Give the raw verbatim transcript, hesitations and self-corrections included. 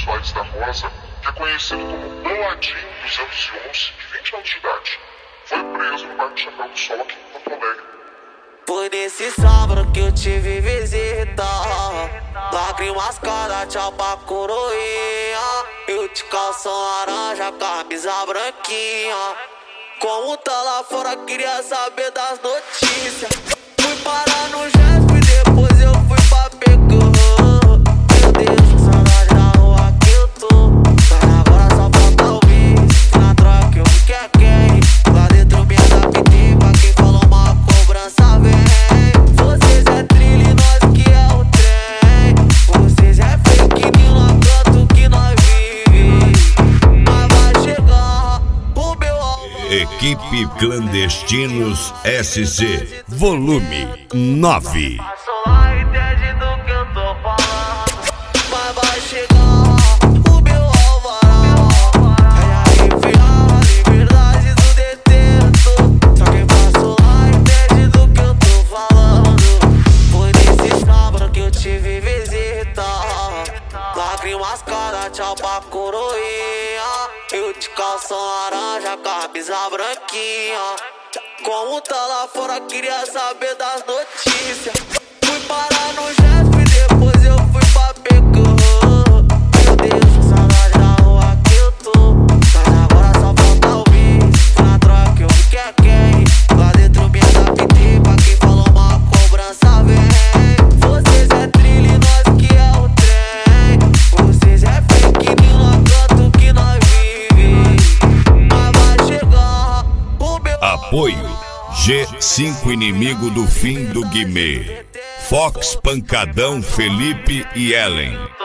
bailes da Rosa, que é conhecido como Boladinho dos anos onze e vinte anos de idade. Foi preso no bairro Chapéu do Sol aqui em Porto Alegre. Foi nesse sábado que eu tive visita, lágrimas cada tchau pra coroinha. Eu de calção laranja, camisa branquinha. Como tá lá fora, queria saber das notícias. Fui parar no Jesp e depois eu fui pra Pecô. Meu Deus, que saudade da rua que eu tô. Mas agora só falta o bis. Na troca eu fiquei a quem. Lá dentro me adaptei pra quem falou uma cobrança vem. Vocês é trilha e nós que é o trem. Vocês é fake news, não canto que nós vive. Mas vai chegar o meu alvo. Equipe Clandestinos S C, volume nove. Passou lá e entende do que eu tô falando. Mas vai chegar o meu alvará. É a enfiar a liberdade do detento. Só quem passou lá entende do que eu tô falando. Foi nesse sábado que eu tive visita, lágrimas cada tchau pra coroinha. Eu de calção laranja, camisa branquinha. Como tá lá fora, queria saber das notícias. Fui parar no Jesp e depois eu fui pra Pecô. Meu Deus, que saudade da rua que eu tô. Mas agora só falta o bis. Na troca eu fiquei a quem. Lá dentro me adaptei pra quem falou uma cobrança vem. Vocês é trilha e nós que é o trem. Vocês é fake news, não canto que nós vive. Mas vai chegar o meu Apoio G cinco, inimigo do fim do Guimê. Fox, Pancadão, Felipe e Ellen.